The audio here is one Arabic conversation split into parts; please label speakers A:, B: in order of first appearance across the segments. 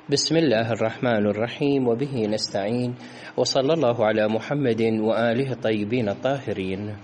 A: بسم الله الرحمن الرحيم، وبه نستعين، وصلى الله على محمد وآله الطيبين الطاهرين.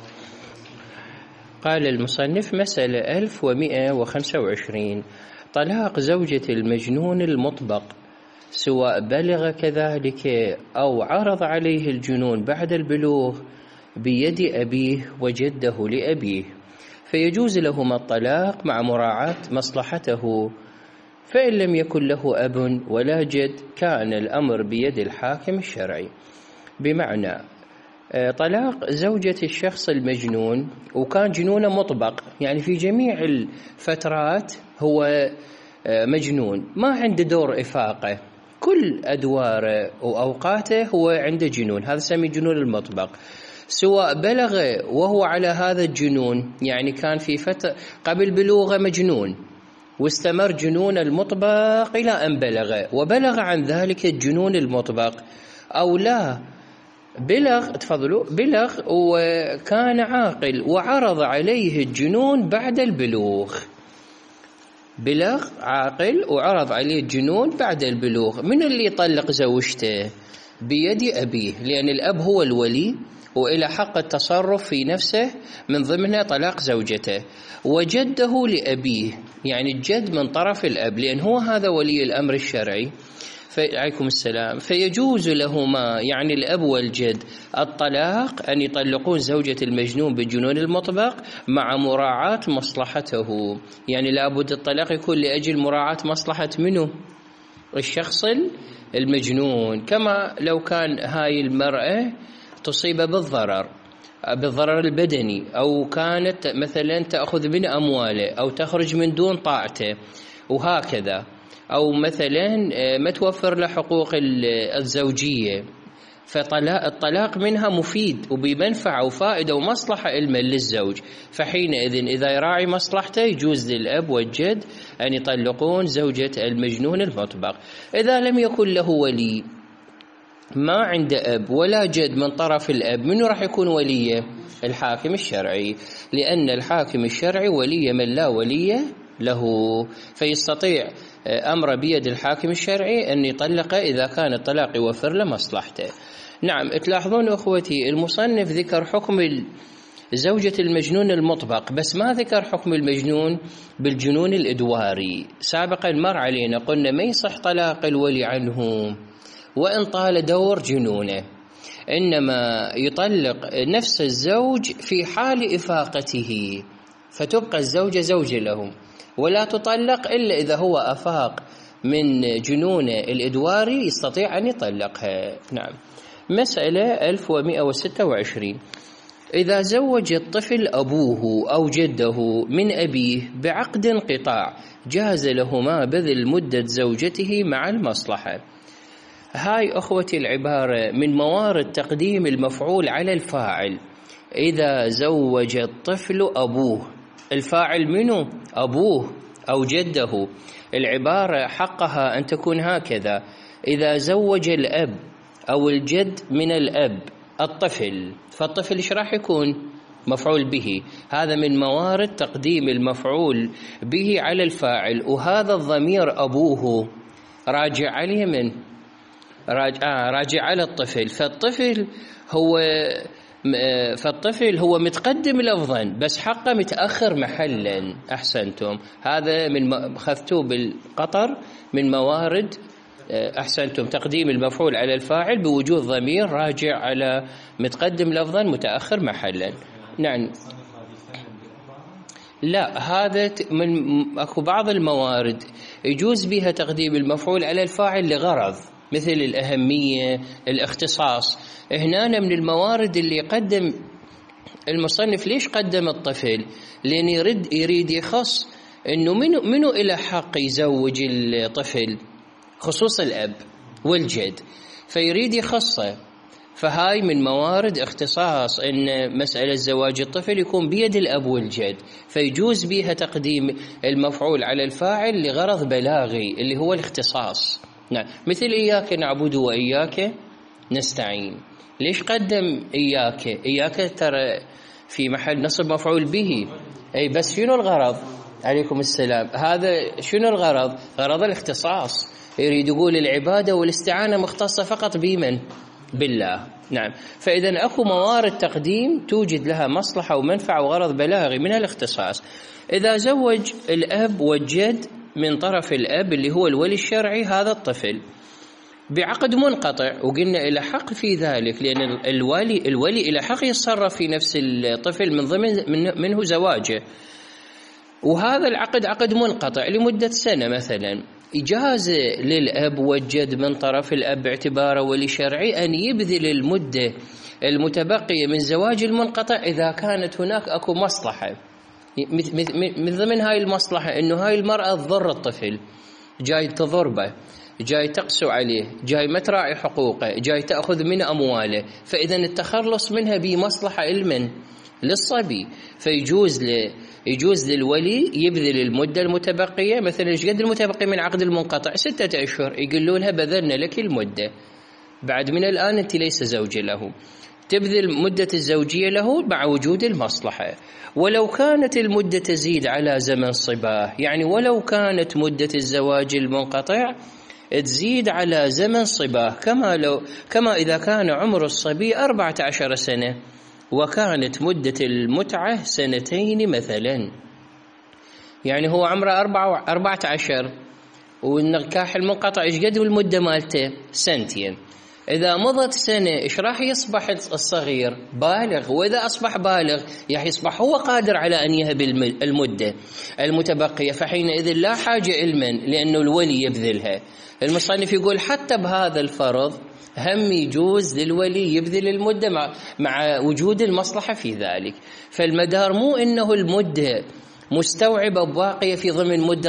A: قال المصنف: مسألة 1125: طلاق زوجة المجنون المطبق سواء بلغ كذلك أو عرض عليه الجنون بعد البلوغ بيد أبيه وجده لأبيه، فيجوز لهما الطلاق مع مراعاة مصلحته، فإن لم يكن له أب ولا جد كان الأمر بيد الحاكم الشرعي. بمعنى طلاق زوجة الشخص المجنون وكان جنونه مطبق، يعني في جميع الفترات هو مجنون، ما عنده دور إفاقة، كل أدواره وأوقاته هو عنده جنون، هذا سمي جنون المطبق. سواء بلغ وهو على هذا الجنون، يعني كان في فترة قبل بلوغه مجنون واستمر جنون المطبق إلى أن بلغ، وبلغ عن ذلك الجنون المطبق، أو لا بلغ وكان عاقل وعرض عليه الجنون بعد البلوغ. بلغ عاقل وعرض عليه الجنون بعد البلوغ، من اللي يطلق زوجته؟ بيد أبيه، لأن الأب هو الولي وإلى حق التصرف في نفسه، من ضمنها طلاق زوجته. وجده لأبيه، يعني الجد من طرف الأب، لأن هو هذا ولي الأمر الشرعي. عليكم السلام. فيجوز لهما، يعني الأب والجد، الطلاق أن يطلقون زوجة المجنون بالجنون المطبق مع مراعاة مصلحته، يعني لابد الطلاق يكون لأجل مراعاة مصلحة منه؟ الشخص المجنون. كما لو كان هاي المرأة تصيب بالضرر البدني، أو كانت مثلا تأخذ من أمواله أو تخرج من دون طاعته وهكذا، أو مثلا ما توفر له حقوق الزوجية، فالطلاق منها مفيد وبمنفعة وفائدة ومصلحة علما للزوج، فحينئذ إذا يراعي مصلحته يجوز للأب والجد أن يطلقون زوجة المجنون المطبق. إذا لم يكن له ولي، ما عنده أب ولا جد من طرف الأب، منه راح يكون وليه؟ الحاكم الشرعي، لأن الحاكم الشرعي ولي من لا ولي له، فيستطيع أمر بيد الحاكم الشرعي أن يطلق إذا كان الطلاق يوفر له مصلحته. نعم، تلاحظون أخوتي المصنف ذكر حكم زوجة المجنون المطبق، بس ما ذكر حكم المجنون بالجنون الإدواري. سابقا مر علينا قلنا ما يصح طلاق الولي عنه وإن طال دور جنونه، إنما يطلق نفس الزوج في حال إفاقته، فتبقى الزوجة زوجة له، ولا تطلق إلا إذا هو أفاق من جنون الإدواري يستطيع أن يطلقها. نعم. مسألة 1126: إذا زوج الطفل أبوه أو جده من أبيه بعقد انقطاع جاز لهما بذل مدة زوجته مع المصلحة. هاي أخوتي العبارة من موارد تقديم المفعول على الفاعل. إذا زوج الطفل أبوه، الفاعل منه؟ أبوه أو جده. العبارة حقها أن تكون هكذا: إذا زوج الأب أو الجد من الأب الطفل، فالطفل إيش راح يكون؟ مفعول به. هذا من موارد تقديم المفعول به على الفاعل، وهذا الضمير أبوه راجع عليه من؟ راجع على الطفل. فالطفل هو متقدم لفظا بس حقه متأخر محلا. أحسنتم، هذا من خذتوه بالقطر من موارد أحسنتم تقديم المفعول على الفاعل بوجود ضمير راجع على متقدم لفظا متأخر محلا. نعم، لا، هذا من أكو بعض الموارد يجوز بها تقديم المفعول على الفاعل لغرض، مثل الأهمية، الاختصاص. هنا من الموارد اللي قدم المصنف. ليش قدم الطفل؟ لأن يريد يخص إنه منو إلى حق يزوج الطفل، خصوص الأب والجد، فيريد يخصه. فهاي من موارد اختصاص إن مسألة زواج الطفل يكون بيد الأب والجد، فيجوز بها تقديم المفعول على الفاعل لغرض بلاغي اللي هو الاختصاص. نعم، مثل إياك نعبد وإياك نستعين. ليش قدم إياك ترى في محل نصب مفعول به، أي بس شنو الغرض؟ عليكم السلام. هذا شنو الغرض؟ غرض الاختصاص، يريد يقول العبادة والاستعانة مختصة فقط بمن؟ بالله. نعم. فإذا أكو موارد تقديم توجد لها مصلحة ومنفعة وغرض بلاغي من الاختصاص. إذا زوج الأب والجد من طرف الأب اللي هو الولي الشرعي هذا الطفل بعقد منقطع، وقلنا إلى حق في ذلك، لأن الولي إلى حق يتصرف في نفس الطفل من ضمن منه زواجه، وهذا العقد عقد منقطع لمدة سنة مثلا، إجازة للأب والجد من طرف الأب باعتباره ولي شرعي أن يبذل المدة المتبقية من زواج المنقطع إذا كانت هناك أكو مصلحة. من ضمن هاي المصلحة إنه هاي المرأة تضر الطفل، جاي تضر به، جاي تقسو عليه، جاي ما تراعي حقوقه، جاي تأخذ من أمواله، فإذا التخلص منها بمصلحة للصبي، فيجوز للولي يبذل المدة المتبقية، مثلا ايش قد المتبقي من عقد المنقطع؟ 6 أشهر، يقولون لها بذلنا لك المدة، بعد من الآن أنت ليس زوج له، تبذل مدة الزوجية له مع وجود المصلحة. ولو كانت المدة تزيد على زمن صباه، يعني ولو كانت مدة الزواج المنقطع تزيد على زمن صباه، كما إذا كان عمر الصبي 14 سنة وكانت مدة المتعة 2 مثلا، يعني هو عمره 14 والنكاح المنقطع ايش قد المدة مالته؟ 2 سنين. إذا مضت سنة إيش راح يصبح الصغير؟ بالغ، وإذا أصبح بالغ راح يصبح هو قادر على أن يهب المدة المتبقية، فحينئذ لا حاجة علما لأنه الولي يبذلها. المصنف يقول حتى بهذا الفرض هم يجوز للولي يبذل المدة مع وجود المصلحة في ذلك. فالمدار مو إنه المدة مستوعبة باقية في ضمن مدة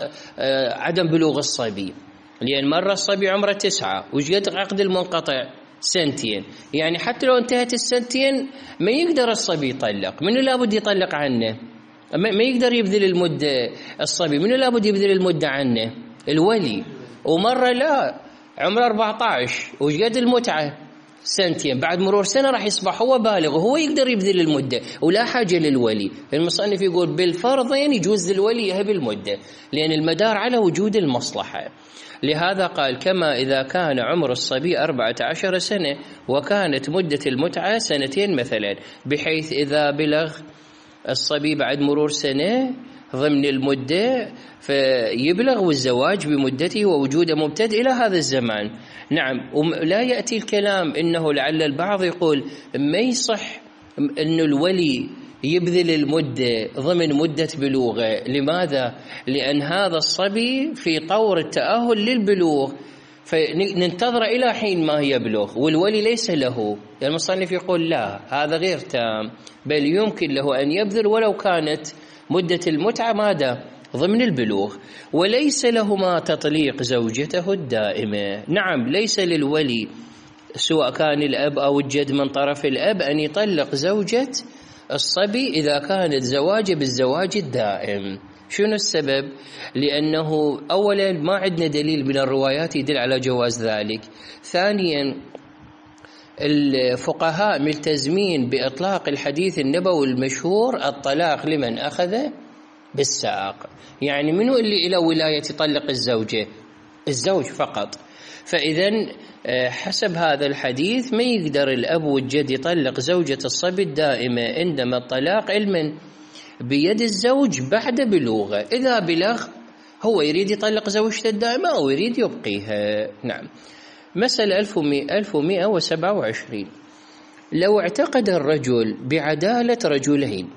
A: عدم بلوغ الصبي، لأن مرة الصبي عمره 9 وش قد عقد المنقطع 2 سنين، يعني حتى لو انتهت 2 سنين ما يقدر الصبي يطلق. منو لابد يطلق عنه؟ ما يقدر يبذل المدة الصبي، منو لابد يبذل المدة عنه؟ الولي. ومرة لا عمره 14 وش قد المتعة 2 سنين، بعد مرور سنة راح يصبح هو بالغ وهو يقدر يبذل المدة ولا حاجة للولي. المصنف يقول بالفرضين يجوز للولي يهب المدة، لأن المدار على وجود المصلحة. لهذا قال كما إذا كان عمر الصبي 14 سنة وكانت مدة المتعة 2 مثلا، بحيث إذا بلغ الصبي بعد مرور سنة ضمن المدة فيبلغ والزواج بمدته ووجوده ممتد إلى هذا الزمان. نعم. ولا يأتي الكلام إنه لعل البعض يقول ما يصح إنه الولي يبذل المدة ضمن مدة بلوغه. لماذا؟ لأن هذا الصبي في طور التأهل للبلوغ، فننتظر إلى حين ما يبلغ والولي ليس له. المصنف يقول لا، هذا غير تام، بل يمكن له أن يبذل ولو كانت مدة المتعة ماذا؟ ضمن البلوغ، وليس لهما تطليق زوجته الدائمة. نعم، ليس للولي سواء كان الأب أو الجد من طرف الأب أن يطلق زوجة الصبي إذا كانت زواجه بالزواج الدائم. شنو السبب؟ لأنه أولا ما عندنا دليل من الروايات يدل على جواز ذلك. ثانيا الفقهاء ملتزمين بإطلاق الحديث النبوي المشهور الطلاق لمن أخذ بالساق، يعني منو اللي إلى ولاية يطلق الزوجة؟ الزوج فقط. فإذا حسب هذا الحديث ما يقدر الأب والجد يطلق زوجة الصبي الدائمة، إنما الطلاق علما بيد الزوج بعد بلوغه. إذا بلغ هو يريد يطلق زوجته الدائمة أو يريد يبقيها. نعم. مسألة 1127. لو اعتقد الرجل بعدالة رجلين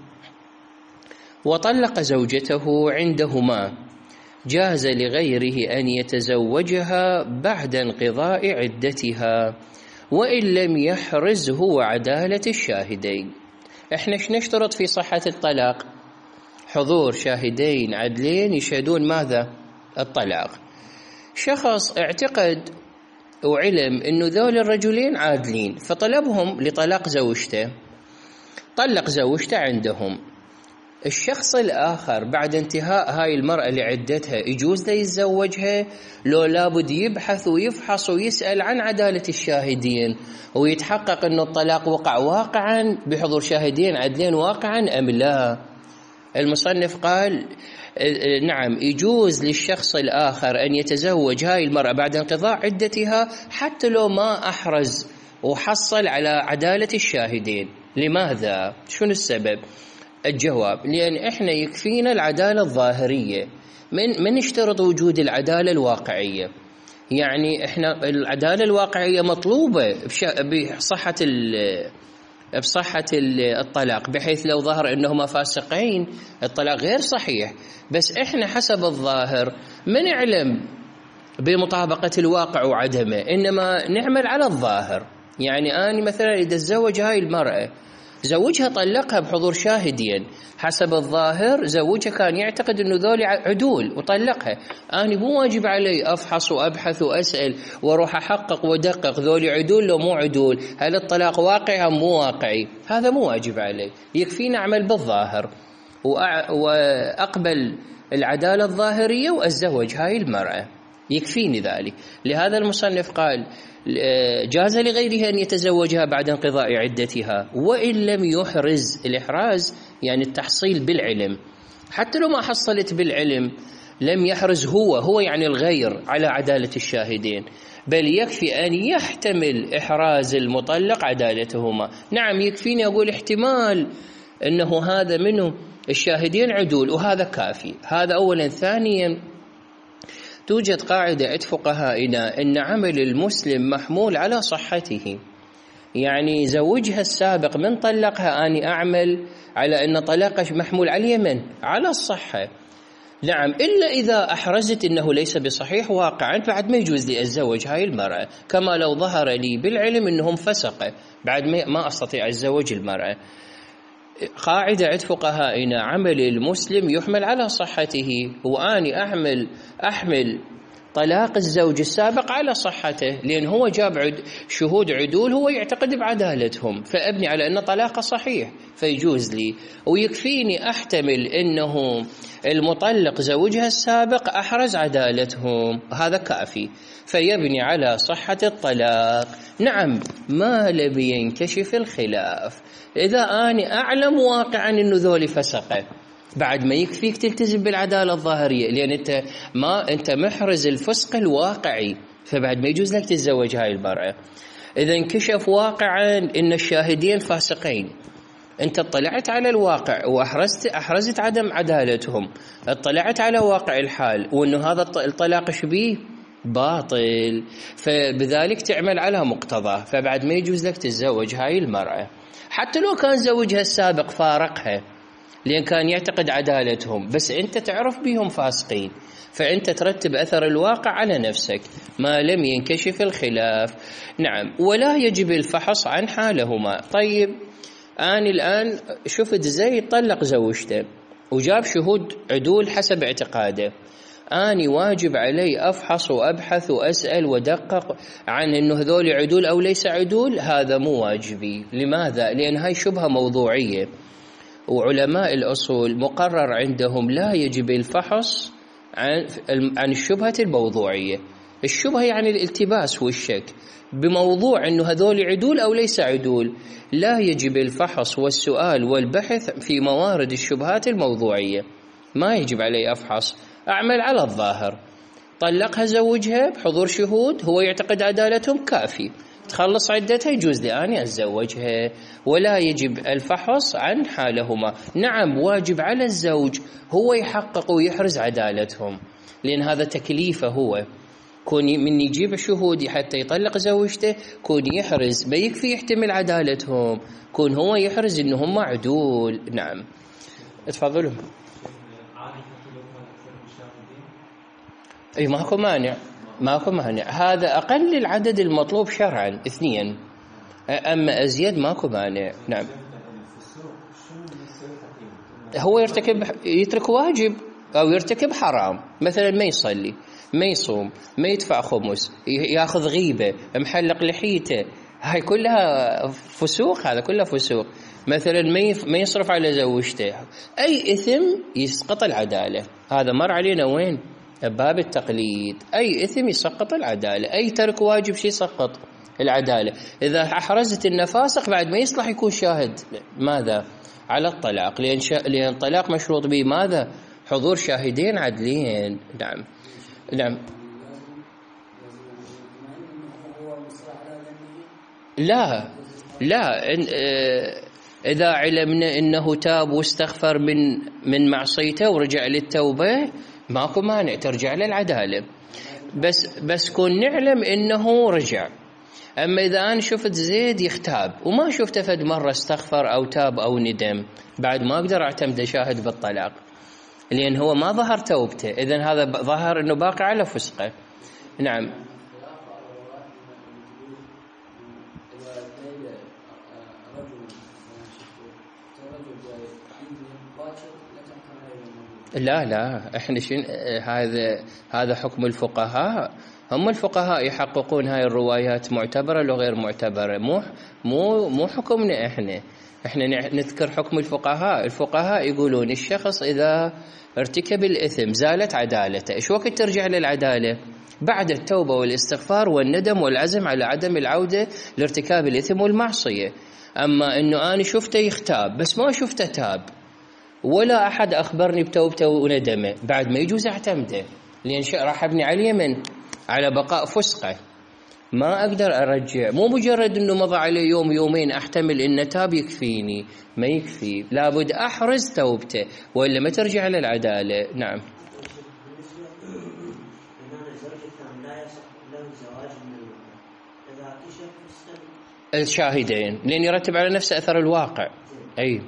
A: وطلق زوجته عندهما، جاز لغيره أن يتزوجها بعد انقضاء عدتها وإن لم يحرز هو عدالة الشاهدين. احنا نشترط في صحة الطلاق؟ حضور شاهدين عدلين يشهدون ماذا؟ الطلاق. شخص اعتقد وعلم انه ذول الرجلين عادلين فطلبهم لطلاق زوجته، طلق زوجته عندهم. الشخص الآخر بعد انتهاء هاي المرأة لعدتها يجوز له يتزوجها؟ لو لابد يبحث ويفحص ويسأل عن عدالة الشاهدين ويتحقق أن الطلاق وقع واقعا بحضور شاهدين عدلين واقعا أم لا. المصنف قال نعم يجوز للشخص الآخر أن يتزوج هاي المرأة بعد انقضاء عدتها حتى لو ما أحرز وحصل على عدالة الشاهدين. لماذا؟ شنو السبب؟ الجواب: لأن إحنا يكفينا العدالة الظاهرية، من نشترط وجود العدالة الواقعية. يعني إحنا العدالة الواقعية مطلوبة بصحة الطلاق، بحيث لو ظهر أنهما فاسقين الطلاق غير صحيح، بس إحنا حسب الظاهر ما نعلم بمطابقة الواقع وعدمه، إنما نعمل على الظاهر. يعني أنا مثلا إذا تزوج هاي المرأة، زوجها طلقها بحضور شاهدين، حسب الظاهر زوجها كان يعتقد أنه ذولي عدول وطلقها، أنا مو واجب علي أفحص وأبحث وأسأل وأروح أحقق ودقق ذولي عدول لو مو عدول، هل الطلاق واقعي أم مو واقعي، هذا مو واجب علي، يكفينا أعمل بالظاهر وأقبل العدالة الظاهرية وأتزوج هاي المرأة، يكفيني ذلك. لهذا المصنف قال جاز لغيرها أن يتزوجها بعد انقضاء عدتها وإن لم يحرز. الإحراز يعني التحصيل بالعلم، حتى لو ما حصلت بالعلم لم يحرز هو يعني الغير على عدالة الشاهدين، بل يكفي أن يحتمل إحراز المطلق عدالتهما. نعم يكفيني أقول احتمال أنه هذا منه الشاهدين عدول، وهذا كافي. هذا أولا. ثانيا، توجد قاعدة عند فقهائنا أن عمل المسلم محمول على صحته، يعني زوجها السابق من طلقها أني أعمل على أن طلاقه محمول على اليمن على الصحة. نعم، إلا إذا أحرزت أنه ليس بصحيح واقعا بعد ما يجوز لي أتزوج هاي المرأة، كما لو ظهر لي بالعلم أنهم فسقة بعد ما أستطيع أتزوج المرأة. قاعدة عند فقهائنا عمل المسلم يحمل على صحته، وأني أحمل طلاق الزوج السابق على صحته، لأن هو جاب شهود عدول هو يعتقد بعدالتهم، فأبني على أن طلاقه صحيح فيجوز لي، ويكفيني أحتمل أنه المطلق زوجها السابق أحرز عدالتهم، هذا كافي، فيبني على صحة الطلاق. نعم، ما لم ينكشف الخلاف. إذا أنا أعلم واقعا أنه ذولي فسقه، بعد ما يكفيك تلتزم بالعدالة الظاهرية، لأن أنت محرز الفسق الواقعي، فبعد ما يجوز لك تتزوج هاي المرأة. إذا انكشف واقعا أن الشاهدين فاسقين، أنت اطلعت على الواقع وأحرزت عدم عدالتهم، اطلعت على واقع الحال وأنه هذا الطلاق شبيه باطل، فبذلك تعمل على مقتضاه، فبعد ما يجوز لك تتزوج هاي المرأة حتى لو كان زوجها السابق فارقها، لأن كان يعتقد عدالتهم، بس أنت تعرف بهم فاسقين، فأنت ترتب أثر الواقع على نفسك ما لم ينكشف الخلاف. نعم، ولا يجب الفحص عن حالهما. طيب، أنا الآن شفت زيد طلق زوجته وجاب شهود عدول حسب اعتقاده، أني واجب علي أفحص وأبحث وأسأل ودقق عن أنه هذول عدول أو ليس عدول؟ هذا مو واجبي. لماذا؟ لأن هاي شبهة موضوعية، وعلماء الأصول مقرر عندهم لا يجب الفحص عن الشبهة الموضوعية. الشبهة يعني الالتباس والشك بموضوع أنه هذول عدول أو ليس عدول، لا يجب الفحص والسؤال والبحث في موارد الشبهات الموضوعية، ما يجب علي أفحص، أعمل على الظاهر. طلقها زوجها بحضور شهود هو يعتقد عدالتهم، كافي، تخلص عدتها يجوز لي أني أتزوجها، ولا يجب الفحص عن حالهما. نعم، واجب على الزوج هو يحقق ويحرز عدالتهم، لأن هذا تكليفه هو، كون من يجيب شهود حتى يطلق زوجته، كون يحرز، ما يكفي يحتمل عدالتهم، كون هو يحرز إنهم عدول. نعم، اتفضلوا. أي ماكو مانع، هذا أقل العدد المطلوب شرعا 2، أما أزيد ماكو مانع. نعم، هو يترك واجب أو يرتكب حرام، مثلا ما يصلي، ما يصوم، ما يدفع خمس، ياخذ غيبة، محلق لحيته، هاي كلها فسوق، هذا كله فسوق. مثلا ما يصرف على زوجته، أي إثم يسقط العدالة، هذا مر علينا وين؟ باب التقليد أي إثم يسقط العدالة، أي ترك واجب شيء يسقط العدالة. إذا أحرزت النفاسق بعد ما يصلح يكون شاهد ماذا؟ على الطلاق، لأن الطلاق مشروط به ماذا؟ حضور شاهدين عدلين. نعم نعم. لا إذا علمنا أنه تاب واستغفر من معصيته ورجع للتوبة ماكو مانع ترجع للعدالة، بس كون نعلم أنه رجع. أما إذا أنا شفت زيد يختاب وما شفته فد مرة استغفر أو تاب أو ندم، بعد ما أقدر أعتمد شاهد بالطلاق، لأن هو ما ظهر توبته، إذن هذا ظهر أنه باقي على فسقه. نعم. لا احنا هذا حكم الفقهاء، هم الفقهاء يحققون هاي الروايات معتبرة لو غير معتبرة، مو حكمنا احنا نذكر حكم الفقهاء يقولون الشخص إذا ارتكب الإثم زالت عدالته، ايش وقت ترجع للعدالة؟ بعد التوبة والاستغفار والندم والعزم على عدم العودة لارتكاب الإثم والمعصية. أما أنه أنا شفته يختاب بس ما شفته تاب ولا أحد أخبرني بتوبته وندمه، بعد ما يجوز أعتمده، لأن راح أبني على اليمن على بقاء فسقه، ما أقدر أرجع. مو مجرد أنه مضى عليه يوم يومين أحتمل أنه تاب يكفيني، ما يكفي، لابد أحرز توبته وإلا ما ترجع للعدالة. نعم. الشاهدين لأن يرتب على نفسه أثر الواقع. أي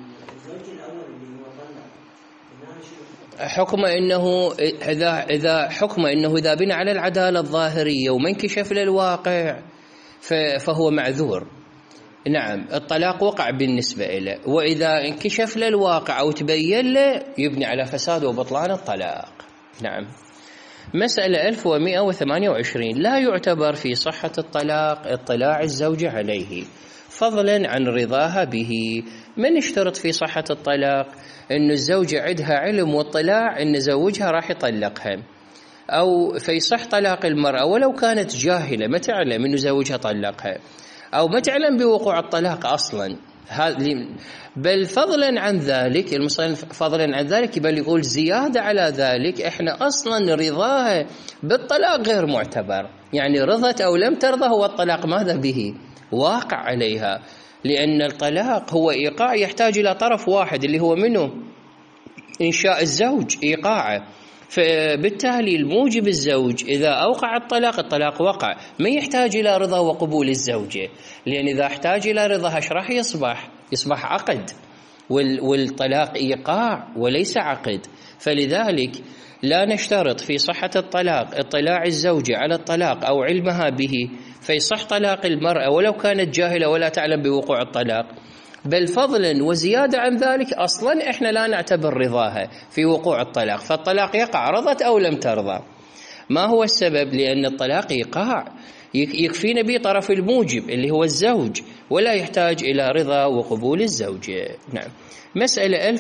A: حكم أنه إذا بنى على العدالة الظاهرية وما انكشف للواقع فهو معذور. نعم الطلاق وقع بالنسبة له، وإذا انكشف للواقع أو تبين له يبني على فساد وبطلان الطلاق. نعم. مسألة 1128 لا يعتبر في صحة الطلاق اطلاع الزوجة عليه فضلا عن رضاها به. من اشترط في صحة الطلاق؟ إنه الزوجة عندها علم واطلاع إن زوجها راح يطلقها، أو فيصح طلاق المرأة ولو كانت جاهلة ما تعلم إنه زوجها طلقها، أو ما تعلم بوقوع الطلاق أصلا. بل فضلا عن ذلك، المصنف فضلا عن ذلك بل يقول زيادة على ذلك إحنا أصلا رضاها بالطلاق غير معتبر، يعني رضت أو لم ترضى هو الطلاق ماذا به؟ واقع عليها، لأن الطلاق هو إيقاع يحتاج إلى طرف واحد اللي هو منه إنشاء الزوج إيقاعه، فبالتالي الموجب الزوج إذا أوقع الطلاق وقع، ما يحتاج إلى رضا وقبول الزوجة، لأن إذا احتاج إلى رضا ايش راح يصبح عقد، والطلاق إيقاع وليس عقد. فلذلك لا نشترط في صحة الطلاق اطلاع الزوجة على الطلاق أو علمها به فيصح طلاق المرأة ولو كانت جاهلة ولا تعلم بوقوع الطلاق، بل فضلا وزيادة عن ذلك أصلا إحنا لا نعتبر رضاها في وقوع الطلاق، فالطلاق يقع رضت أو لم ترضى. ما هو السبب؟ لأن الطلاق يقع يكفينا به طرف الموجب اللي هو الزوج ولا يحتاج إلى رضا وقبول الزوجة. نعم. مسألة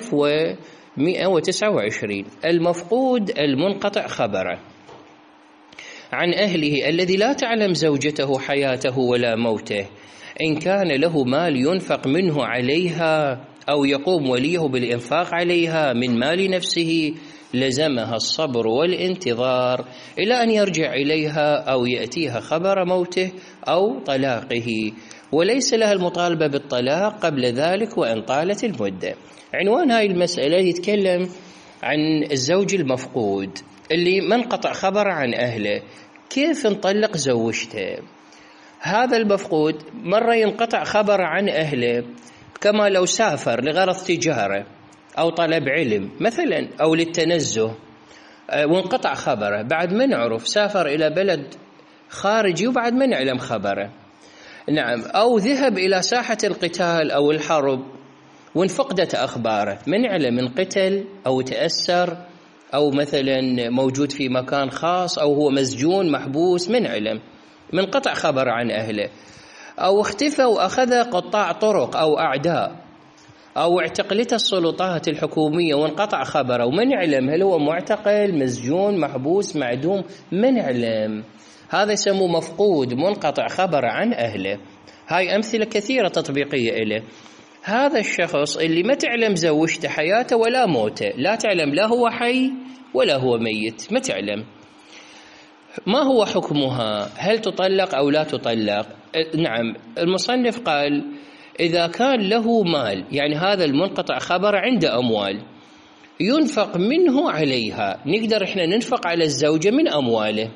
A: 1129 المفقود المنقطع خبره عن أهله الذي لا تعلم زوجته حياته ولا موته، إن كان له مال ينفق منه عليها أو يقوم وليه بالإنفاق عليها من مال نفسه لزمها الصبر والانتظار إلى أن يرجع إليها أو يأتيها خبر موته أو طلاقه، وليس لها المطالبة بالطلاق قبل ذلك وإن طالت المدة. عنوان هاي المسألة يتكلم عن الزوج المفقود اللي منقطع خبر عن أهله، كيف نطلق زوجته. هذا المفقود مرة ينقطع خبر عن أهله كما لو سافر لغرض تجارة أو طلب علم مثلا أو للتنزه وانقطع خبره، بعد ما نعرف سافر إلى بلد خارجي وبعد ما نعلم خبره. نعم. أو ذهب إلى ساحة القتال أو الحرب وانفقدت أخباره، من نعلم من قتل أو تأثر أو مثلا موجود في مكان خاص أو هو مسجون محبوس، من علم من قطع خبر عن أهله. أو اختفى وأخذ قطاع طرق أو أعداء أو اعتقلته السلطات الحكومية وانقطع خبره وما نعلم هل هو معتقل، مسجون، محبوس، معدوم، ما نعلم، هذا يسموه مفقود منقطع خبره عن أهله. هاي أمثلة كثيرة تطبيقية إله. هذا الشخص اللي ما تعلم زوجته حياته ولا موته، لا تعلم لا هو حي ولا هو ميت، ما تعلم، ما هو حكمها؟ هل تطلق أو لا تطلق؟ نعم، المصنف قال إذا كان له مال، يعني هذا المنقطع خبر عنده أموال ينفق منه عليها، نقدر إحنا ننفق على الزوجة من أمواله،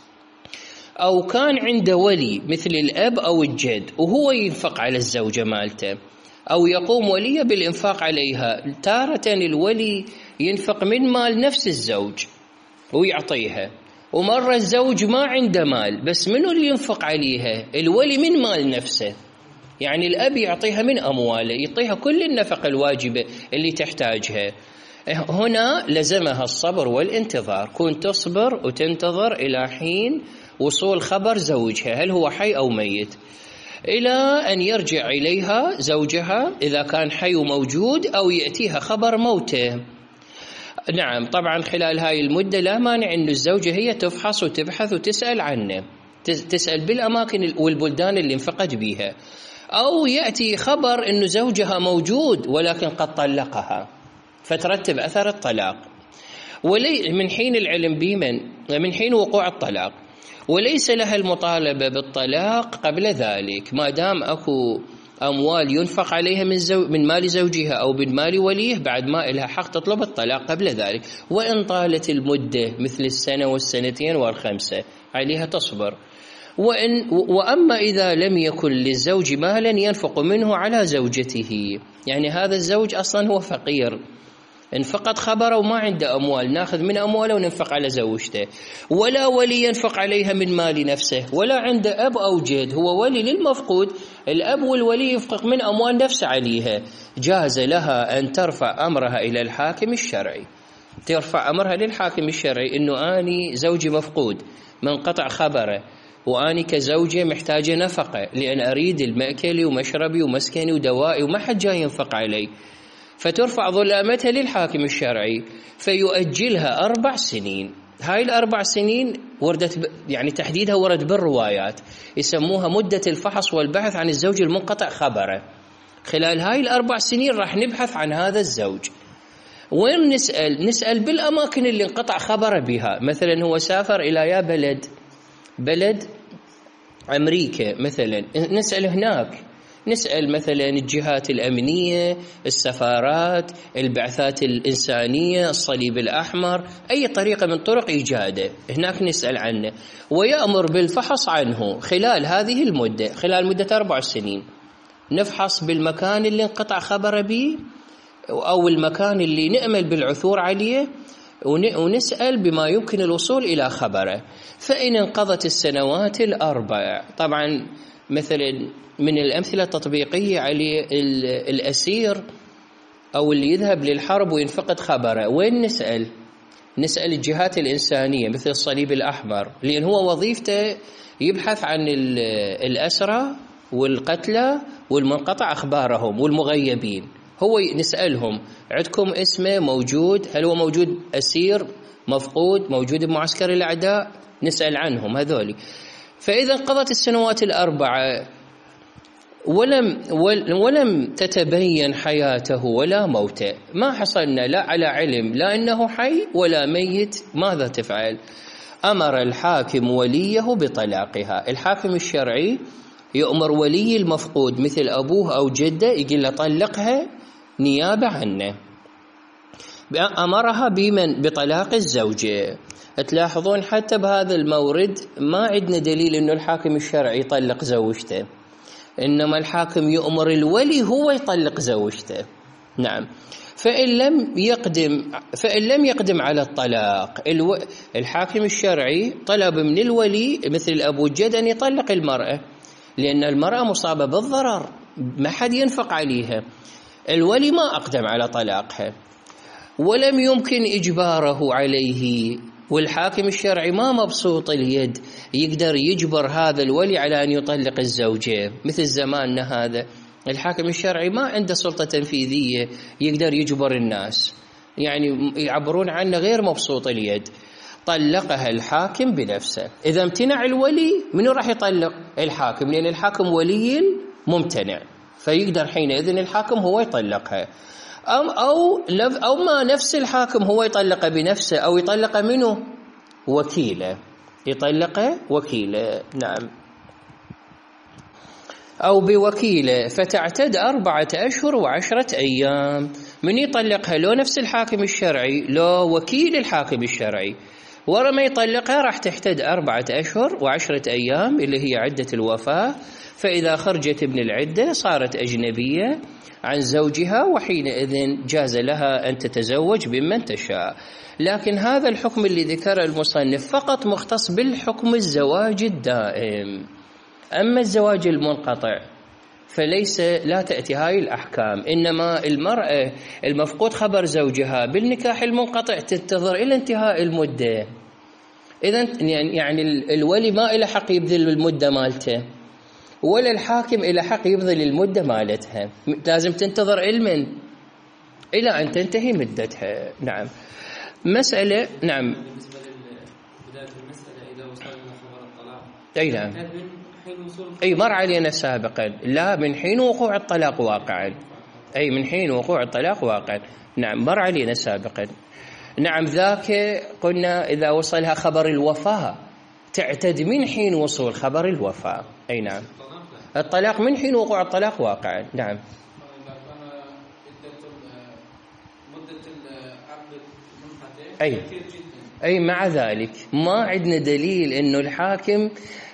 A: أو كان عنده ولي مثل الأب أو الجد وهو ينفق على الزوجة مالته، أو يقوم وليه بالإنفاق عليها. تارة الولي ينفق من مال نفس الزوج ويعطيها، ومرة الزوج ما عنده مال بس منو اللي ينفق عليها؟ الولي من مال نفسه، يعني الأب يعطيها من أمواله، يعطيها كل النفقة الواجبة اللي تحتاجها. هنا لزمها الصبر والانتظار، كون تصبر وتنتظر إلى حين وصول خبر زوجها هل هو حي أو ميت، إلى أن يرجع إليها زوجها إذا كان حي وموجود، أو يأتيها خبر موته. نعم، طبعا خلال هاي المدة لا مانع أن الزوجة هي تفحص وتبحث وتسأل عنه، تسأل بالأماكن والبلدان اللي انفقد بيها، أو يأتي خبر أن زوجها موجود ولكن قد طلقها فترتب أثر الطلاق، من حين العلم بمن من حين وقوع الطلاق، وليس لها المطالبة بالطلاق قبل ذلك، ما دام أكو أموال ينفق عليها من مال زوجها أو من مال وليه، بعد ما إلها حق تطلب الطلاق قبل ذلك، وإن طالت المدة مثل السنة والسنتين والخمسة عليها تصبر. وأما إذا لم يكن للزوج مالا ينفق منه على زوجته، يعني هذا الزوج أصلا هو فقير، انفقد خبره وما عنده أموال، ناخذ من أمواله وننفق على زوجته، ولا ولي ينفق عليها من مال نفسه، ولا عنده أب أو جد، هو ولي للمفقود، الأب والولي ينفق من أموال نفسه عليها، جاز لها أن ترفع أمرها إلى الحاكم الشرعي، ترفع أمرها للحاكم الشرعي إنه أني زوجي مفقود منقطع خبره، وأني كزوجة محتاجة نفقة لأن أريد المأكلي ومشربي ومسكني ودوائي وما حد جاي ينفق علي، فترفع ظلامتها للحاكم الشرعي فيؤجلها 4 سنين. هاي ال4 سنين وردت يعني تحديدها ورد بالروايات، يسموها مدة الفحص والبحث عن الزوج المنقطع خبره. خلال هاي ال4 سنين راح نبحث عن هذا الزوج. وين نسأل بالأماكن اللي انقطع خبره بها، مثلا هو سافر إلى يا بلد أمريكا مثلا، نسأل هناك، نسأل مثلا الجهات الأمنية، السفارات، البعثات الإنسانية، الصليب الأحمر، أي طريقة من طرق إيجاده هناك نسأل عنه، ويأمر بالفحص عنه خلال هذه المدة، خلال مدة 4 سنين نفحص بالمكان اللي انقطع خبره به أو المكان اللي نأمل بالعثور عليه، ونسأل بما يمكن الوصول إلى خبره. فإن انقضت السنوات ال4، طبعا مثلا من الأمثلة التطبيقية على الأسير أو اللي يذهب للحرب وينفقد خبره، وين نسأل الجهات الإنسانية مثل الصليب الأحمر، لأن هو وظيفته يبحث عن الأسرى والقتلى والمنقطع أخبارهم والمغيبين، هو نسألهم عندكم اسمه موجود، هل هو موجود أسير مفقود موجود بمعسكر الأعداء، نسأل عنهم هذولي. فإذا انقضت السنوات ال4 ولم تتبين حياته ولا موته، ما حصلنا لا على علم لا أنه حي ولا ميت، ماذا تفعل؟ أمر الحاكم وليه بطلاقها. الحاكم الشرعي يؤمر ولي المفقود مثل أبوه أو جده يقول له طلقها نيابة عنه، أمرها بطلاق الزوجة. تلاحظون حتى بهذا المورد ما عندنا دليل أنه الحاكم الشرعي يطلق زوجته، إنما الحاكم يؤمر الولي هو يطلق زوجته. نعم، فإن لم يقدم على الطلاق، الحاكم الشرعي طلب من الولي مثل الأبو الجد أن يطلق المرأة، لأن المرأة مصابة بالضرر ما حد ينفق عليها، الولي ما أقدم على طلاقها ولم يمكن إجباره عليه، والحاكم الشرعي ما مبسوط اليد يقدر يجبر هذا الولي على أن يطلق الزوجة مثل زماننا هذا، الحاكم الشرعي ما عنده سلطة تنفيذية يقدر يجبر الناس، يعني يعبرون عنه غير مبسوط اليد. طلقها الحاكم بنفسه. إذا امتنع الولي منو راح يطلق؟ الحاكم، لأن الحاكم ولي ممتنع، فيقدر حينئذ الحاكم هو يطلقها. أو ما نفس الحاكم هو يطلق بنفسه، أو يطلق منه وكيله، يطلق وكيله. نعم، أو بوكيله، فتعتد 4 أشهر و10 أيام. من يطلقها؟ لو نفس الحاكم الشرعي، لو وكيل الحاكم الشرعي. ورا ما يطلقها راح تحتد 4 أشهر و10 أيام اللي هي عدة الوفاة. فإذا خرجت من العدة صارت أجنبية عن زوجها، وحينئذ جاز لها أن تتزوج بمن تشاء. لكن هذا الحكم اللي ذكره المصنف فقط مختص بالحكم الزواج الدائم. أما الزواج المنقطع فليس، لا تأتي هاي الأحكام. إنما المرأة المفقود خبر زوجها بالنكاح المنقطع تنتظر إلى انتهاء المدة. إذن يعني الولي ما إلى حق يبذل المدة مالته، ولا الحاكم إلى حق يبذل المدة مالتها. لازم تنتظر إلى أن تنتهي مدتها. نعم. مسألة. نعم.
B: بالنسبة لبداية المسألة إذا وصلنا خبر الطلاق.
A: أي نعم. أي مر علينا سابقا. لا، من حين وقوع الطلاق واقعا. أي من حين وقوع الطلاق واقعا. نعم، مر علينا سابقا. نعم، ذاك قلنا إذا وصلها خبر الوفاة تعتد من حين وصول خبر الوفاة. أي نعم، الطلاق من حين وقوع الطلاق واقعا. نعم. أي مع ذلك ما عندنا دليل إنه الحاكم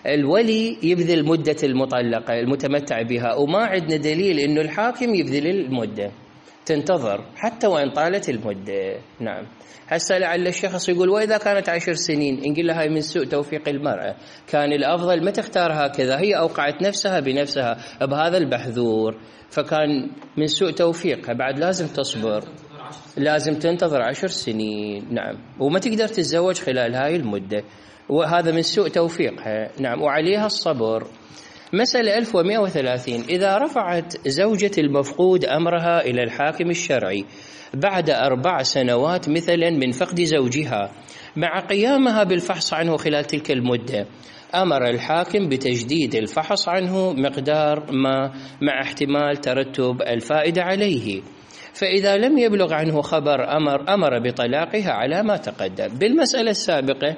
A: الولي يبذل مدة المطلقة المتمتع بها، وما عندنا دليل إنه الحاكم يبذل المدة، تنتظر حتى وإن طالت المدة. نعم. هسه لعل الشخص يقول وإذا كانت 10 سنين، نقول لها هاي من سوء توفيق المرأة، كان الأفضل ما تختار هكذا، هي أوقعت نفسها بنفسها بهذا البحذور، فكان من سوء توفيقها. بعد لازم تصبر، لازم تنتظر 10 سنين. نعم، وما تقدر تتزوج خلال هاي المدة، وهذا من سوء توفيقها. نعم، وعليها الصبر. مسألة 1130. إذا رفعت زوجة المفقود أمرها إلى الحاكم الشرعي بعد 4 سنوات مثلا من فقد زوجها، مع قيامها بالفحص عنه خلال تلك المدة، أمر الحاكم بتجديد الفحص عنه مقدار ما مع احتمال ترتب الفائدة عليه. فإذا لم يبلغ عنه خبر أمر بطلاقها على ما تقدم. بالمسألة السابقة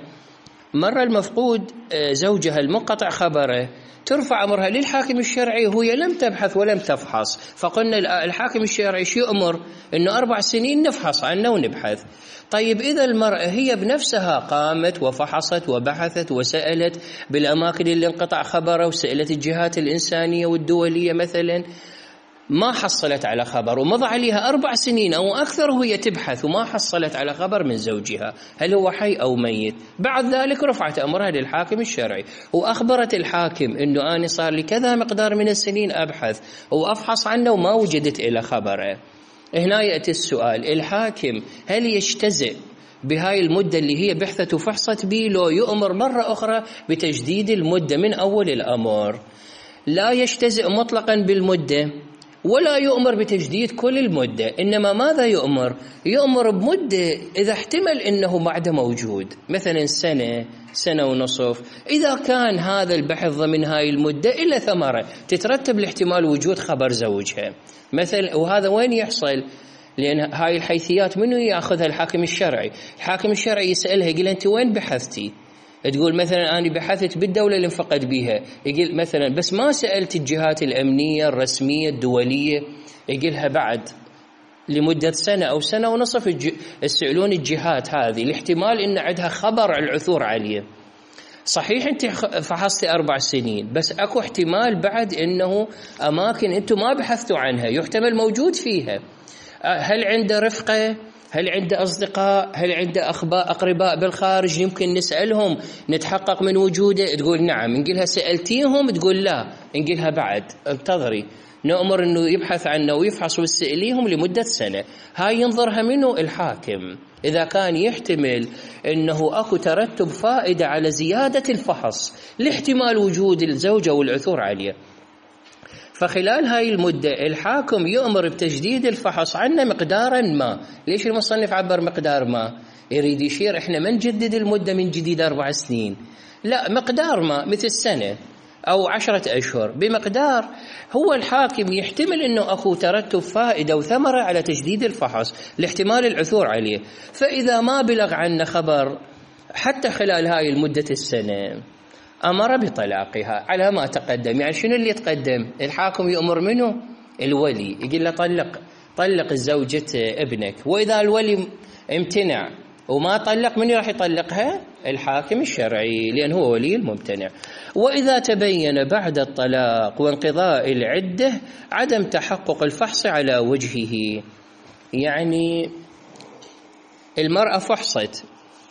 A: مر المفقود زوجها المنقطع خبره، ترفع أمرها للحاكم الشرعي وهي لم تبحث ولم تفحص، فقلنا الحاكم الشرعي شو أمر؟ إنه 4 سنين نفحص عنه ونبحث. طيب إذا المرأة هي بنفسها قامت وفحصت وبحثت وسألت بالأماكن اللي انقطع خبره، وسألت الجهات الإنسانية والدولية مثلا، ما حصلت على خبر، ومضى عليها 4 سنين أو أكثر وهي تبحث وما حصلت على خبر من زوجها هل هو حي أو ميت، بعد ذلك رفعت أمرها للحاكم الشرعي وأخبرت الحاكم إنه أنا صار لي كذا مقدار من السنين أبحث وأفحص عنه وما وجدت إلى خبره. هنا يأتي السؤال، الحاكم هل يجتزئ بهاي المدة اللي هي بحثت وفحصت به، لو يؤمر مرة أخرى بتجديد المدة من أول الأمر؟ لا يجتزئ مطلقا بالمدة، ولا يؤمر بتجديد كل المدة، إنما ماذا يؤمر؟ يؤمر بمدة إذا احتمل إنه بعد موجود، مثلا سنة ونصف، إذا كان هذا البحث ضمن هاي المدة إلا ثمرة تترتب لاحتمال وجود خبر زوجها مثلا. وهذا وين يحصل؟ لأن هاي الحيثيات منو يأخذها؟ الحاكم الشرعي. الحاكم الشرعي يسألها يقول أنت وين بحثتي؟ تقول مثلا أنا بحثت بالدولة اللي انفقد بيها، يقول مثلا بس ما سألت الجهات الأمنية الرسمية الدولية، يقولها بعد لمدة سنة أو سنة ونصف يسألون الجهات هذه الاحتمال إن عندها خبر العثور عليه. صحيح أنت فحصتي 4 سنين، بس أكو احتمال بعد إنه أماكن أنتم ما بحثتوا عنها يحتمل موجود فيها. هل عنده رفقة؟ هل عنده أصدقاء؟ هل عنده أقرباء بالخارج يمكن نسألهم نتحقق من وجوده؟ تقول نعم. نقولها سألتيهم؟ تقول لا. نقولها بعد انتظري، نأمر أنه يبحث عنه ويفحص ويسأليهم لمدة سنة. هاي ينظرها منه الحاكم إذا كان يحتمل أنه أكو ترتب فائدة على زيادة الفحص لاحتمال وجود الزوجة والعثور عليه. فخلال هاي المدة الحاكم يؤمر بتجديد الفحص عنه مقدارا ما. ليش المصنف عبر مقدار ما؟ يريد يشير إحنا ما نجدد المدة من جديد 4 سنين، لا، مقدار ما، مثل سنة أو 10 أشهر، بمقدار هو الحاكم يحتمل أنه أخو ترتب فائدة وثمرة على تجديد الفحص لاحتمال العثور عليه. فإذا ما بلغ عنا خبر حتى خلال هاي المدة السنة أمر بطلاقها على ما تقدم. يعني شنو اللي يتقدم؟ الحاكم يأمر منه الولي، يقول له طلق زوجة ابنك، وإذا الولي امتنع وما طلق، من راح يطلقها؟ الحاكم الشرعي، لأن هو ولي الممتنع. وإذا تبين بعد الطلاق وانقضاء العدة عدم تحقق الفحص على وجهه، يعني المرأة فحصت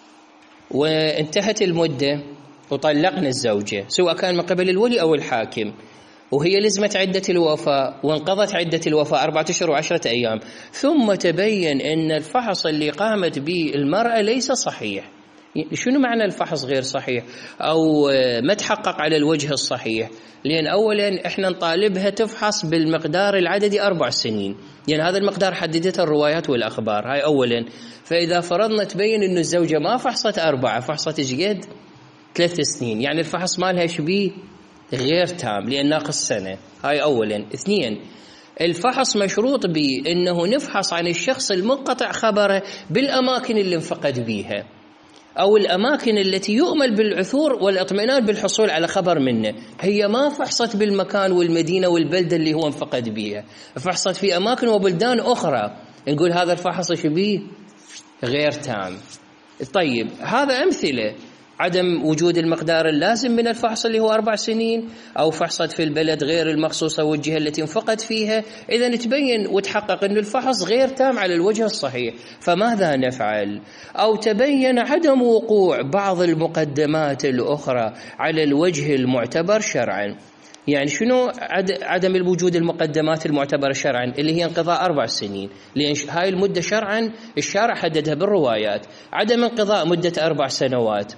A: وانتهت المدة وطلقنا الزوجة، سواء كان من قبل الولي أو الحاكم، وهي لزمت عدة الوفاة وانقضت عدة الوفاة 4 أشهر و10 أيام، ثم تبين أن الفحص اللي قامت به المرأة ليس صحيح. شنو معنى الفحص غير صحيح أو ما تحقق على الوجه الصحيح؟ لأن أولا إحنا نطالبها تفحص بالمقدار العددي 4 سنين، يعني هذا المقدار حددته الروايات والأخبار، هاي أولا. فإذا فرضنا تبين أن الزوجة ما فحصت 4، فحصت إيش قد؟ 3 سنين، يعني الفحص مالها شبيه غير تام لأن ناقص سنة، هاي أولا. 2، الفحص مشروط بأنه نفحص عن الشخص المنقطع خبره بالأماكن اللي انفقد بيها أو الأماكن التي يؤمل بالعثور والاطمئنان بالحصول على خبر منه. هي ما فحصت بالمكان والمدينة والبلدة اللي هو انفقد بيها، فحصت في أماكن وبلدان أخرى، نقول هذا الفحص شبيه غير تام. طيب، هذا أمثلة عدم وجود المقدار اللازم من الفحص اللي هو 4 سنين، أو فحصت في البلد غير المخصوصة والجهة التي انفقد فيها. إذا تبين وتحقق أن الفحص غير تام على الوجه الصحيح، فماذا نفعل؟ أو تبين عدم وقوع بعض المقدمات الأخرى على الوجه المعتبر شرعا. يعني شنو عدم الوجود المقدمات المعتبرة شرعا؟ اللي هي انقضاء 4 سنين، لأن هاي المدة شرعا الشارع حددها بالروايات. عدم انقضاء مدة 4 سنوات،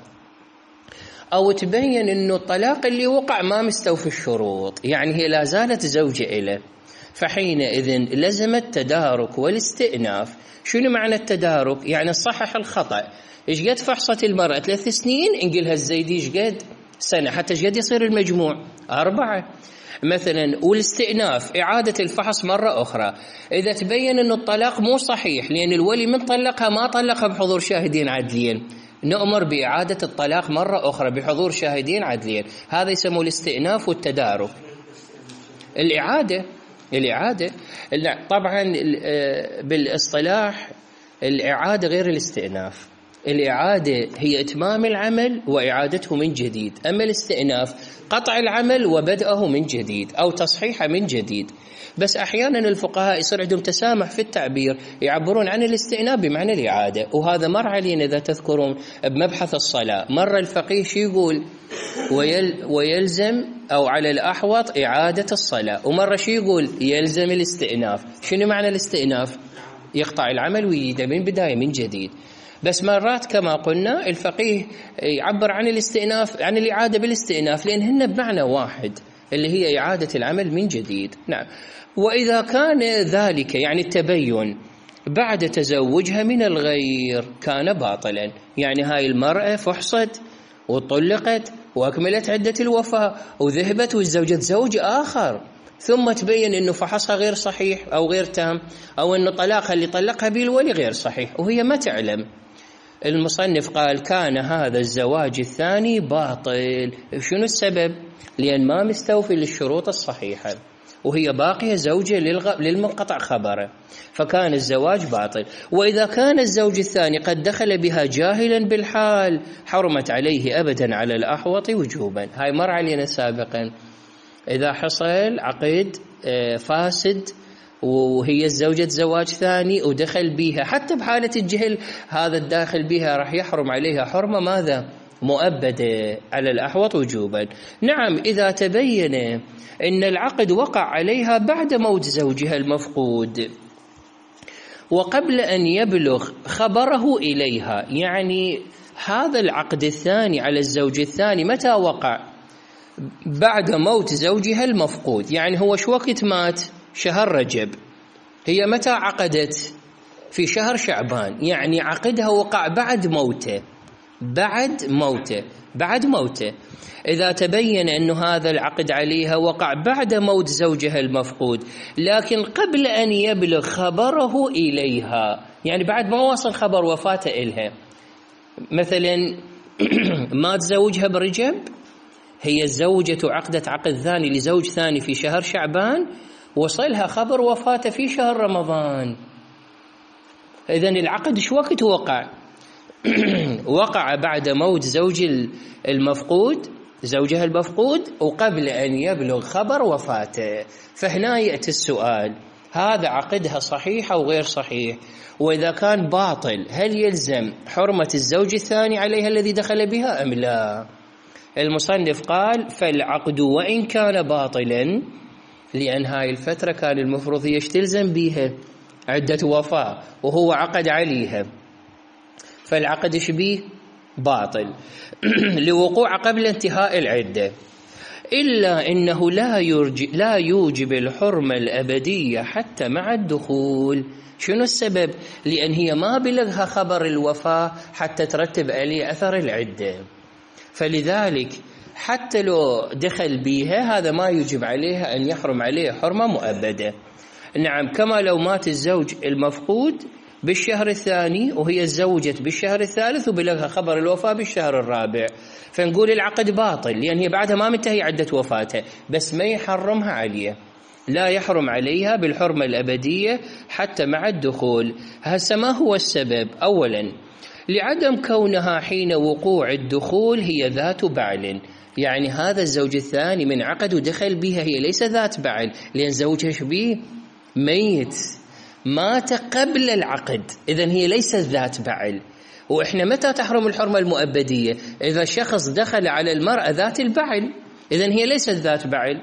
A: أو تبين أنه الطلاق اللي وقع ما مستوفي الشروط، يعني هي لا زالت زوجة إله، فحينئذ لزم التدارك والاستئناف. شنو معنى التدارك؟ يعني الصحح الخطأ. إيش قد فحصت المرأة 3 سنين، نقلها الزيدي إيش قد؟ سنة، حتى إيش قد يصير المجموع؟ 4 مثلا. والاستئناف إعادة الفحص مرة أخرى إذا تبين أنه الطلاق مو صحيح، لأن الولي من طلقها ما طلقها بحضور شاهدين عدلين، نؤمر بإعادة الطلاق مرة أخرى بحضور شاهدين عدلين. هذا يسموه الاستئناف والتدارك. الإعادة طبعا بالاصطلاح الإعادة غير الاستئناف. الإعادة هي إتمام العمل وإعادته من جديد، أما الاستئناف قطع العمل وبدأه من جديد أو تصحيحه من جديد. بس أحيانا الفقهاء يصير عندهم تسامح في التعبير، يعبرون عن الاستئناف بمعنى الإعادة، وهذا مر علينا إذا تذكرون بمبحث الصلاة. مرة الفقيه شو يقول؟ ويلزم أو على الأحوط إعادة الصلاة، ومرة شو يقول؟ يلزم الاستئناف. شنو معنى الاستئناف؟ يقطع العمل ويعيده من بداية من جديد. بس مرات كما قلنا الفقيه يعبر عن الاستئناف عن الإعادة بالاستئناف، لأن هن بمعنى واحد اللي هي إعادة العمل من جديد. نعم. وإذا كان ذلك يعني التبين بعد تزوجها من الغير كان باطلا، يعني هاي المرأة فحصت وطلقت وأكملت عدة الوفاة وذهبت وتزوجت زوج آخر، ثم تبين أنه فحصها غير صحيح أو غير تام، أو أنه طلاقها اللي طلقها به الولي غير صحيح وهي ما تعلم. المصنف قال كان هذا الزواج الثاني باطل. شنو السبب؟ لأن ما مستوفي للشروط الصحيحة وهي باقية زوجة للمنقطع خبره، فكان الزواج باطل. وإذا كان الزوج الثاني قد دخل بها جاهلا بالحال حرمت عليه أبدا على الأحوط وجوبا. هاي مر علينا سابقا، إذا حصل عقد فاسد وهي الزوجة زواج ثاني ودخل بها، حتى بحالة الجهل هذا الداخل بها راح يحرم عليها حرمة ماذا؟ مؤبدة على الأحوط وجوبا. نعم، إذا تبين أن العقد وقع عليها بعد موت زوجها المفقود وقبل أن يبلغ خبره إليها، يعني هذا العقد الثاني على الزوج الثاني متى وقع؟ بعد موت زوجها المفقود. يعني هو شو وقت مات؟ شهر رجب، هي متى عقدت؟ في شهر شعبان، يعني عقدها وقع بعد موته. بعد موته إذا تبين أن هذا العقد عليها وقع بعد موت زوجها المفقود، لكن قبل أن يبلغ خبره إليها، يعني بعد ما وصل خبر وفاته إلها. مثلا مات زوجها برجب، هي الزوجة عقدت عقد ثاني لزوج ثاني في شهر شعبان، وصلها خبر وفاته في شهر رمضان. إذن العقد شو وقت وقع؟ وقع بعد موت المفقود، زوجها المفقود، وقبل أن يبلغ خبر وفاته. فهنا يأتي السؤال: هذا عقدها صحيح أو غير صحيح؟ وإذا كان باطل هل يلزم حرمة الزوج الثاني عليها الذي دخل بها أم لا؟ المصنف قال: فالعقد وإن كان باطلا، لأن هاي الفترة كان المفروض هي تلزم بها عدة وفاة وهو عقد عليها، فالعقد شبيه باطل لوقوع قبل انتهاء العدة، إلا إنه لا يوجب الحرمة الأبدية حتى مع الدخول. شنو السبب؟ لأن هي ما بلغها خبر الوفاة حتى ترتب عليه أثر العدة، فلذلك حتى لو دخل بيها هذا ما يجب عليها أن يحرم عليه حرمة مؤبدة. نعم، كما لو مات الزوج المفقود بالشهر الثاني وهي تزوجت بالشهر الثالث وبلغها خبر الوفاة بالشهر الرابع، فنقول العقد باطل لأن هي بعدها ما منتهي عدة وفاته، بس ما يحرمها عليه، لا يحرم عليها بالحرمة الأبدية حتى مع الدخول. هسه ما هو السبب؟ أولا لعدم كونها حين وقوع الدخول هي ذات بعل، يعني هذا الزوج الثاني من عقد ودخل بها هي ليس ذات بعل، لأن زوجها شبيه ميت، مات قبل العقد، إذن هي ليست ذات بعل. وإحنا متى تحرم الحرمة المؤبدية؟ إذا شخص دخل على المرأة ذات البعل، إذن هي ليست ذات بعل.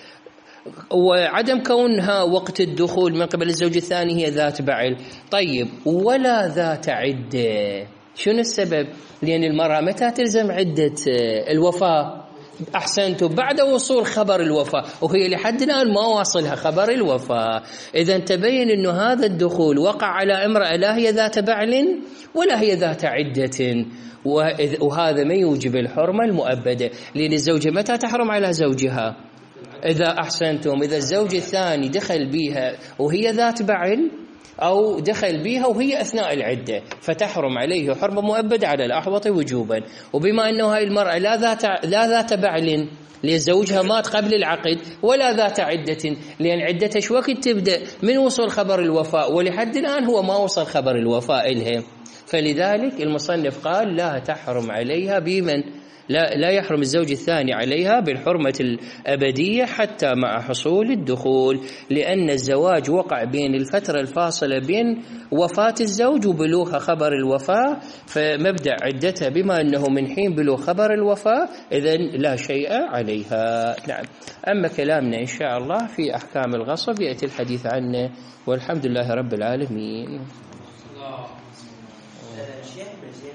A: وعدم كونها وقت الدخول من قبل الزوج الثاني هي ذات بعل. طيب، ولا ذات عدة. شنو السبب؟ لأن المرأة متى تلزم عدة الوفاة؟ أحسنتم، بعد وصول خبر الوفاة، وهي لحد الآن ما واصلها خبر الوفاة. إذا تبين أنه هذا الدخول وقع على امرأة لا هي ذات بعل ولا هي ذات عدة، وهذا ما يوجب الحرمة المؤبدة، لأن الزوجة متى تحرم على زوجها؟ إذا أحسنتم، إذا الزوج الثاني دخل بها وهي ذات بعل، أو دخل بها وهي أثناء العدة، فتحرم عليه حرمة مؤبدة على الأحوط وجوبا. وبما أنه هاي المرأة لا ذات بعل لأن زوجها مات قبل العقد، ولا ذات عدة لأن عدتها شو وقت تبدأ؟ من وصول خبر الوفاة، ولحد الآن هو ما وصل خبر الوفاة إلها، فلذلك المصنف قال لا تحرم عليها بمن لا يحرم الزوج الثاني عليها بالحرمة الأبدية حتى مع حصول الدخول، لأن الزواج وقع بين الفترة الفاصلة بين وفاة الزوج وبلوغ خبر الوفاة، فمبدأ عدتها بما أنه من حين بلوغ خبر الوفاة إذن لا شيء عليها. نعم. أما كلامنا إن شاء الله في أحكام الغصب يأتي الحديث عنه، والحمد لله رب العالمين.